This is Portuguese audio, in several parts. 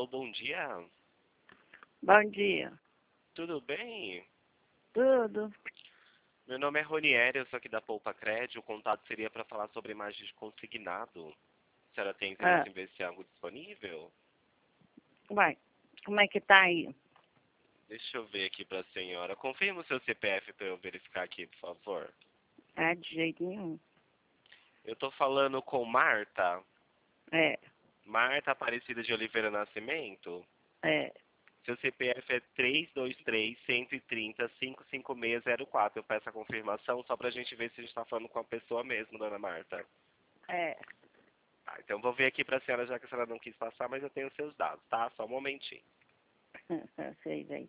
Alô, bom dia. Bom dia. Tudo bem? Tudo? Meu nome é Ronieri, eu sou aqui da Poupa Cred. O contato seria para falar sobre imagens de consignado. A senhora tem interesse Ah, em ver se há algo disponível? vai. Como é que tá aí? Deixa eu ver aqui para a senhora. Confirma o seu CPF para eu verificar aqui, por favor. Ah, de jeito nenhum. Eu estou falando com Marta. É, Marta Aparecida de Oliveira Nascimento. é. Seu CPF é 323-130-55604. Eu peço a confirmação só para a gente ver se a gente está falando com a pessoa mesmo, dona Marta. É. Tá, então vou ver aqui para a senhora, já que a senhora não quis passar, mas eu tenho os seus dados, tá? Só um momentinho. Sei daí.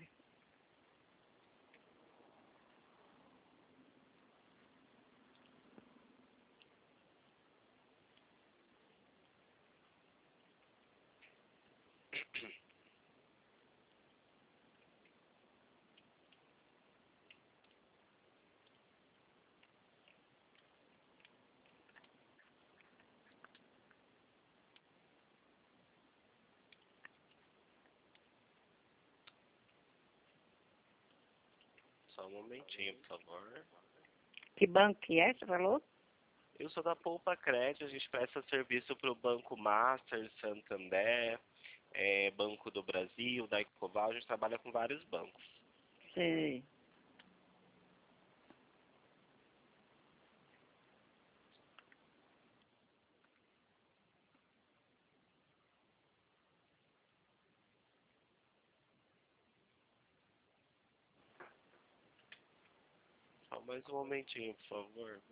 Só um momentinho, por favor. Que banco que é, você falou? Eu sou da Poupa Cred, a gente presta serviço para o Banco Master, Santander, Banco do Brasil, da Ecoval, a gente trabalha com vários bancos. Sei. Só mais um momentinho, por favor.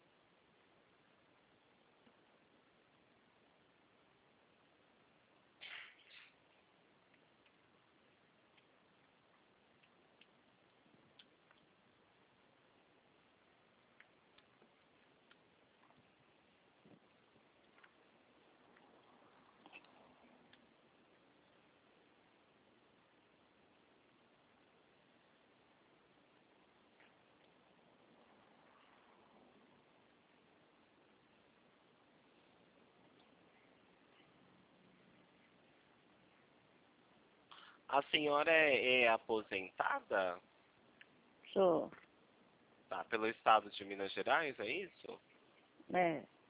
A senhora é aposentada? Sou. Tá, pelo estado de Minas Gerais, é isso? É.